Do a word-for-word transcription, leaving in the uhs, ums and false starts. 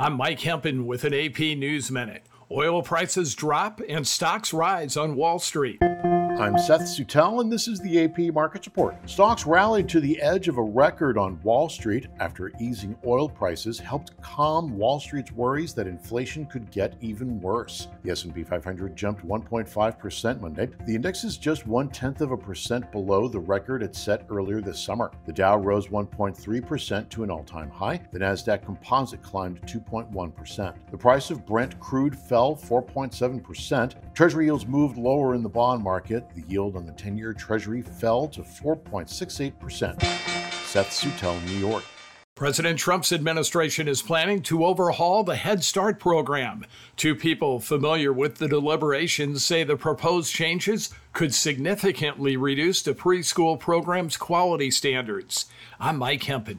I'm Mike Hempen with an A P News Minute. Oil prices drop and stocks rise on Wall Street. I'm Seth Sutel, and this is the A P Markets Report. Stocks rallied to the edge of a record on Wall Street after easing oil prices helped calm Wall Street's worries that inflation could get even worse. The S and P five hundred jumped one point five percent Monday. The index is just one-tenth of a percent below the record it set earlier this summer. The Dow rose one point three percent to an all-time high. The Nasdaq Composite climbed two point one percent. The price of Brent crude fell four point seven percent. Treasury yields moved lower in the bond market. The yield on the ten-year Treasury fell to four point six eight percent. Seth Sutel, New York. President Trump's administration is planning to overhaul the Head Start program. Two people familiar with the deliberations say the proposed changes could significantly reduce the preschool program's quality standards. I'm Mike Hempen.